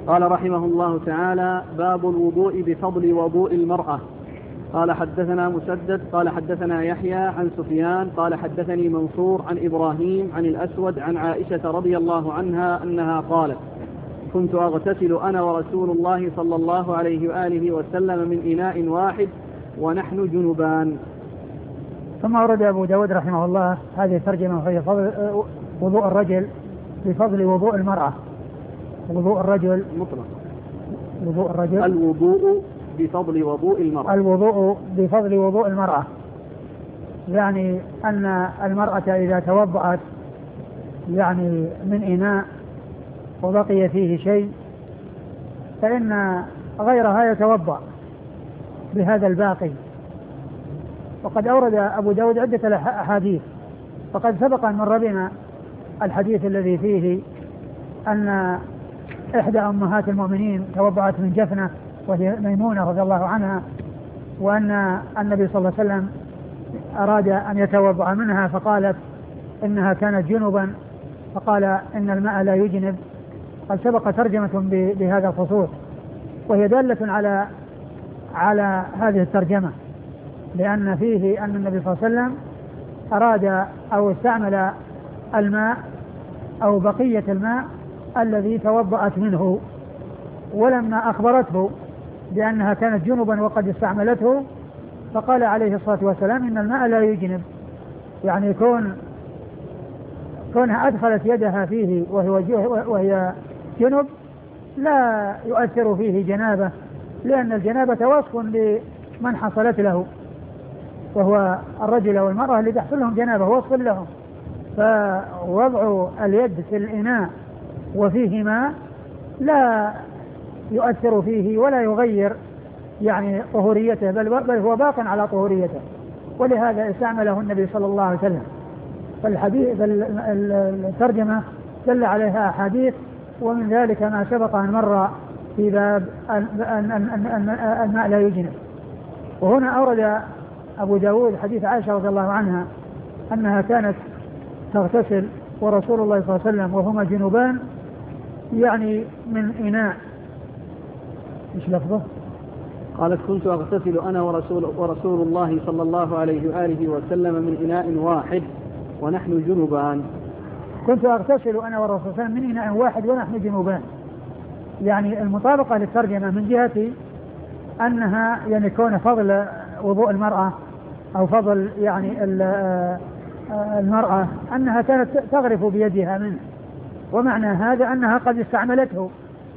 قال رحمه الله تعالى: باب الوضوء بفضل وضوء المرأة. قال حدثنا مسدد قال حدثنا يحيى عن سفيان قال حدثني منصور عن إبراهيم عن الأسود عن عائشة رضي الله عنها أنها قالت: كنت أغتسل أنا ورسول الله صلى الله عليه وآله وسلم من إناء واحد ونحن جنبان. ثم ورد أبو داود رحمه الله هذه الترجمة وهي فضل وضوء الرجل بفضل وضوء المرأة. وضوء الرجل مطلق. وضوء الرجل الوضوء بفضل وضوء المرأة. الوضوء بفضل وضوء المرأة، يعني أن المرأة إذا توضأت يعني من إناء وبقي فيه شيء فإن غيرها يتوضأ بهذا الباقي. وقد أورد أبو داود عدة أحاديث، فقد سبق أن مر بنا الحديث الذي فيه أن إحدى أمهات المؤمنين توضأت من جفنة وهي ميمونة رضي الله عنها، وأن النبي صلى الله عليه وسلم أراد أن يتوضأ منها فقالت إنها كانت جنبا فقال إن الماء لا يجنب. قد سبق ترجمة بهذا الخصوص وهي دالة على هذه الترجمة، لأن فيه أن النبي صلى الله عليه وسلم أراد أو استعمل الماء أو بقية الماء الذي توضأت منه، ولما أخبرته بأنها كانت جنبا وقد استعملته فقال عليه الصلاة والسلام إن الماء لا يجنب، يعني كونها أدخلت يدها فيه وهي جنب لا يؤثر فيه جنابة، لأن الجنابة وصف لمن حصلت له وهو الرجل والمرأة اللي تحصل لهم جنابة وصف لهم، فوضع اليد في الإناء وفيه ماء لا يؤثر فيه ولا يغير يعني طهوريته، بل هو باق على طهوريته، ولهذا استعمله النبي صلى الله عليه وسلم. فالحديث الترجمة دل عليها أحاديث، ومن ذلك ما سبق أن مر في باب الماء لا يجنب. وهنا أورد أبو داود حديث عائشة رضي الله عنها أنها كانت تغتسل ورسول الله صلى الله عليه وسلم وهما جنوبان، يعني من إناء. إيش لفظه؟ قالت: كنت أغتسل أنا ورسول الله صلى الله عليه وآله وسلم من إناء واحد ونحن جنوبان. كنت أغتسل أنا والرسول صلى الله عليه وسلم من إناء واحد ونحن جنوبان، يعني المطابقة للترجمة من جهة أنها يعني كون فضل وضوء المرأة أو فضل يعني المرأة أنها كانت تغرف بيدها منه، ومعنى هذا أنها قد استعملته.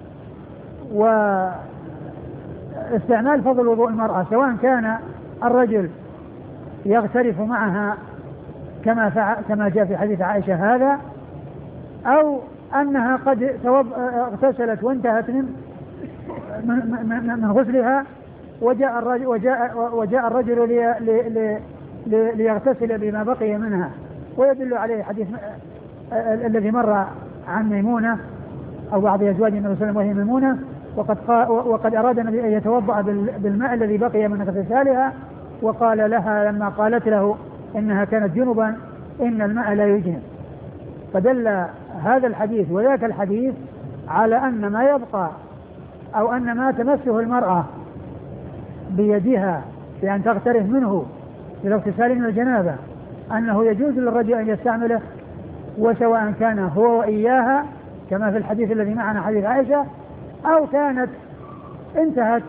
واستعمال فضل وضوء المرأة سواء كان الرجل يغترف معها كما جاء في حديث عائشة هذا، أو أنها قد اغتسلت وانتهت من غسلها وجاء الرجل ليغتسل بما بقي منها. ويدل عليه حديث الذي مر عن ميمونة أو بعض أزواج النبي صلى الله عليه وسلم وهي ميمونة، وقد أراد النبي أن يتوضأ بالماء الذي بقي من اغتسالها، وقال لها لما قالت له إنها كانت جنبا إن الماء لا يجنب. فدل هذا الحديث وذاك الحديث على أن ما يبقى أو أن ما تمسه المرأة بيدها بأن تغترف منه في الاغتسال من الجنابة أنه يجوز للرجل أن يستعمله، وسواء كان هو وإياها كما في الحديث الذي معنا حديث عائشة، أو كانت انتهت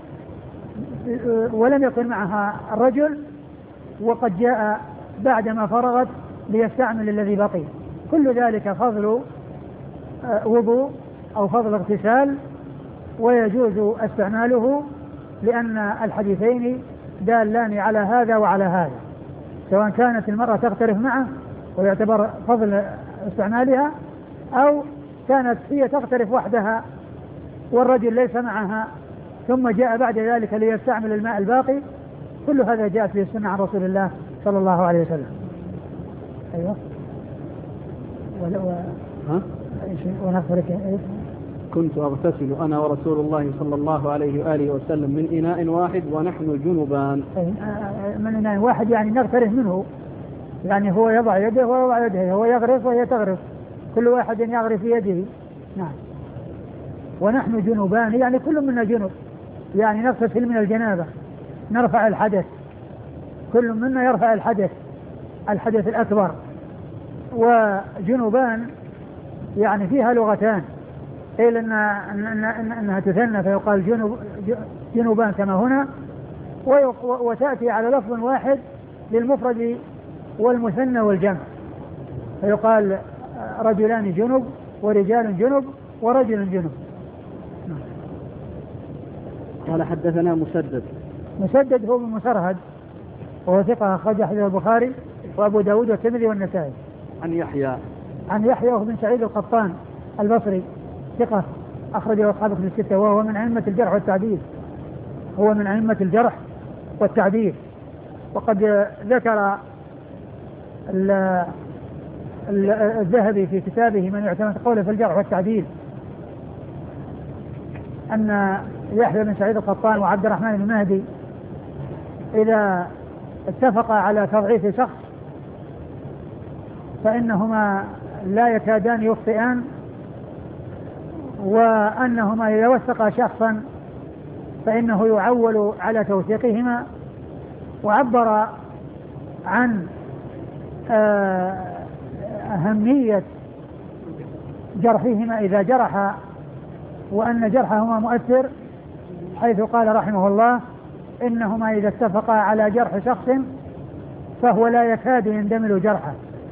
ولم يكن معها الرجل وقد جاء بعدما فرغت ليستعمل الذي بقي. كل ذلك فضل وضوء أو فضل اغتسال، ويجوز استعماله لأن الحديثين دالان على هذا وعلى هذا، سواء كانت المرأة تغترف معه ويعتبر فضل استعمالها، أو كانت هي تغترف وحدها والرجل ليس معها ثم جاء بعد ذلك ليستعمل الماء الباقي. كل هذا جاءت به السنة عن رسول الله صلى الله عليه وسلم. أيوة. كنت أغتسل أنا ورسول الله صلى الله عليه وآله وسلم من إناء واحد ونحن جنبان. من إناء واحد يعني نغترف منه، يعني هو يضع يده ويضع يده، هو يغرف وهي تغرف، كل واحد يغرف في يده. نعم. ونحن جنوبان يعني كل منا جنوب، يعني نغتسل من الجنابة، نرفع الحدث، كل منا يرفع الحدث الأكبر. وجنوبان يعني فيها لغتان، قيل إنها تثنى فيقال جنوبان كما هنا، وتأتي على لفظ واحد للمفرد والمثنى والجمع، فيقال رجلان جنب ورجال جنب ورجل جنب. قال حدثنا مسدد هو بن مسرهد وهو ثقة أخرج حديث البخاري وأبو داود والترمذي والنسائي. عن يحيى وهو بن سعيد القطان البصري ثقة أخرجه أصحاب الكتب الستة، وهو من أئمة الجرح والتعديل. وقد ذكر الذهبي في كتابه من يعتمد قوله في الجرح والتعديل أن يحيى بن سعيد القطان وعبد الرحمن بن مهدي إذا اتفقا على تضعيف شخص فإنهما لا يكادان يخطئان، وأنهما إذا وثقا شخصا فإنه يعول على توثيقهما. وعبر عن أهمية جرحهما إذا جرحا، وأن جرحهما مؤثر، حيث قال رحمه الله إنهما إذا اتفقا على جرح شخص فهو لا يكاد يندمل جرحه،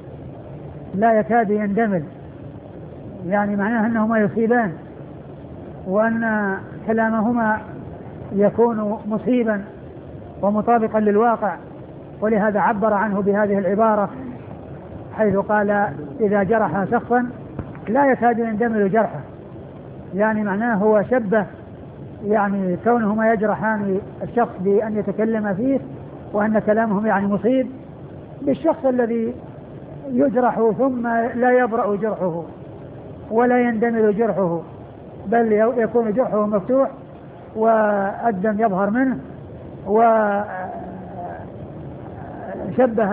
يعني معناه أنهما يصيبان، وأن كلامهما يكون مصيبا ومطابقا للواقع، ولهذا عبر عنه بهذه العبارة حيث قال إذا جرح شخصا لا يكاد يندمل جرحه، يعني معناه هو شبه يعني كونهما يجرحان الشخص بأن يتكلم فيه وأن كلامهم يعني مصيب، بالشخص الذي يجرح ثم لا يبرأ جرحه ولا يندمل جرحه، بل يكون جرحه مفتوح والدم يظهر منه. وشبه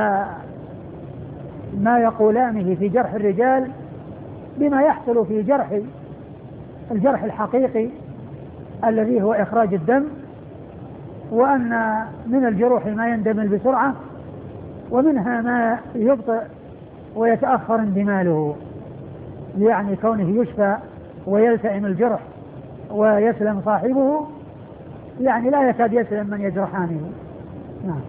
ما يقولانه في جرح الرجال بما يحصل في الجرح الحقيقي الذي هو إخراج الدم، وأن من الجروح ما يندمل بسرعة ومنها ما يبطئ ويتأخر اندماله، يعني كونه يشفى ويلتئم الجرح ويسلم صاحبه، يعني لا يكاد يسلم من يجرحانه. نعم.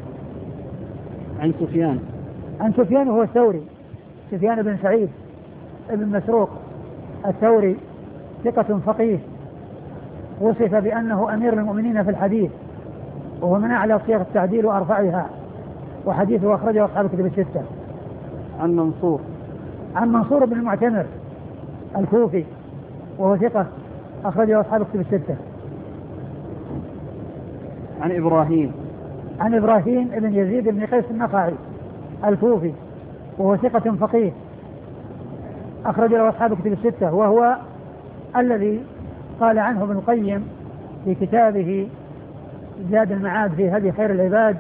عن سفيان هو الثوري، سفيان بن سعيد ابن مسروق الثوري ثقة فقيه، وصف بأنه أمير المؤمنين في الحديث، وهو من أعلى صيغ التعديل وأرفعها، وحديثه أخرجه أصحاب الكتب الستة. عن منصور بن المعتمر الكوفي وهو ثقة أخرجه أصحاب الكتب الستة. عن إبراهيم بن يزيد بن قيس النخعي الكوفي وهو ثقة فقيه أخرج له أصحاب الكتب الستة، وهو الذي قال عنه ابن القيم في كتابه زاد المعاد في هدي خير العباد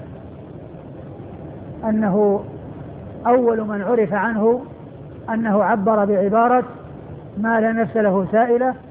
أنه أول من عرف عنه أنه عبر بعبارة ما لا نفس له سائلة